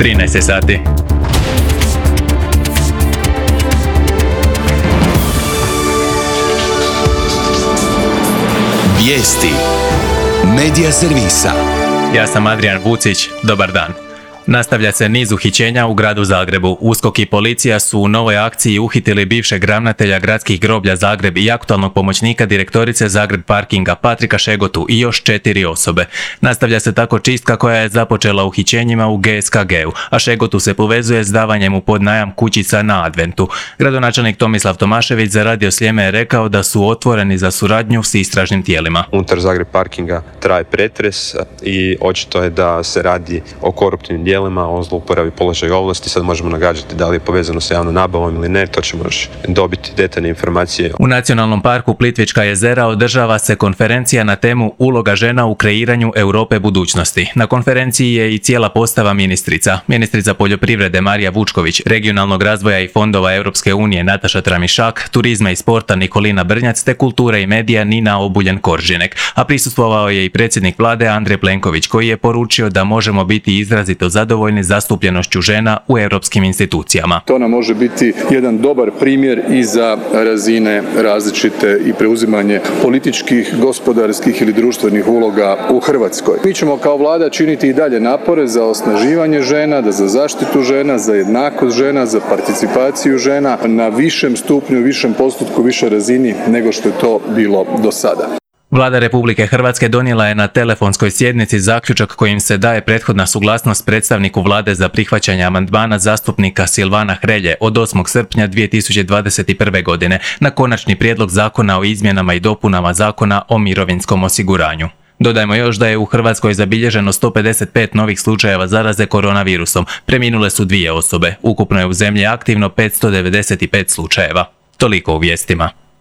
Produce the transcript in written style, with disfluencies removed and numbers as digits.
13 sati. Vijesti Medija servisa. Ja sam Adrian Vucić, dobar dan. Nastavlja se niz uhićenja u gradu Zagrebu. USKOK i policija su u novoj akciji uhitili bivšeg ravnatelja gradskih groblja Zagreb i aktualnog pomoćnika direktorice Zagreb Parkinga Patrika Šegotu i još 4 osobe. Nastavlja se tako čistka koja je započela uhićenjima u GSKG-u, a Šegotu se povezuje s davanjem u podnajam kućica na Adventu. Gradonačelnik Tomislav Tomašević za Radio Sljeme je rekao da su otvoreni za suradnju s istražnim tijelima. Unutar Zagreb Parkinga traje pretres i očito je da se radi o koruptivnim dijelima, o zlouporabi položaja i ovlasti. Sad možemo nagađati da li je povezano sa javnom nabavom ili ne, to ćemo još dobiti detaljne informacije. U Nacionalnom parku Plitvička jezera održava se konferencija na temu Uloga žena u kreiranju Europe budućnosti. Na konferenciji je i cijela postava ministrica. Ministrica poljoprivrede Marija Vučković, regionalnog razvoja i fondova Europske unije Nataša Tramišak, turizma i sporta Nikolina Brnjac te kulture i medija Nina Obuljen-Koržinek. A prisustvovao je i predsjednik vlade Andrej Plenković koji je poručio da možemo biti izrazito zadovoljni zastupljenošću žena u europskim institucijama. To nam može biti jedan dobar primjer i za razine različite i preuzimanje političkih, gospodarskih ili društvenih uloga u Hrvatskoj. Mi ćemo kao vlada činiti i dalje napore za osnaživanje žena, za zaštitu žena, za jednakost žena, za participaciju žena na višem stupnju, višem postotku, višoj razini nego što je to bilo do sada. Vlada Republike Hrvatske donijela je na telefonskoj sjednici zaključak kojim se daje prethodna suglasnost predstavniku vlade za prihvaćanje amandmana zastupnika Silvana Hrelje od 8. srpnja 2021. godine na konačni prijedlog zakona o izmjenama i dopunama zakona o mirovinskom osiguranju. Dodajmo još da je u Hrvatskoj zabilježeno 155 novih slučajeva zaraze koronavirusom, preminule su 2 osobe. Ukupno je u zemlji aktivno 595 slučajeva. Toliko u vijestima.